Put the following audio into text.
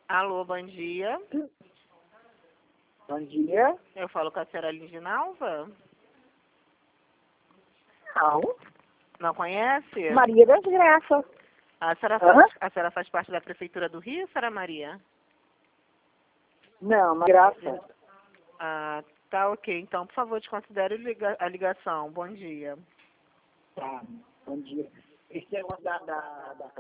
Alô, bom dia. Bom dia. Eu falo com a senhora Lindinalva? Não. Não conhece? Maria das Graças. A senhora faz parte da Prefeitura do Rio, senhora Maria? Não, Graça. Ah, tá ok. Então, por favor, desconsidere a ligação. Bom dia. Tá, bom dia. Esse é o da